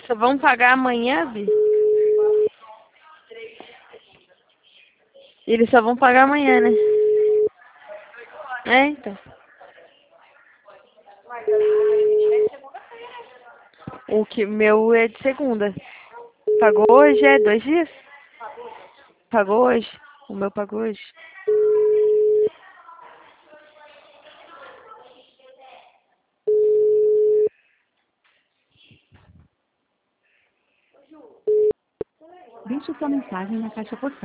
Só vão pagar amanhã, Bi? Eles só vão pagar amanhã, né? É, então. O que meu é de segunda. Pagou hoje, 2 dias? Pagou hoje. O meu pagou hoje. Deixe sua mensagem na caixa postal.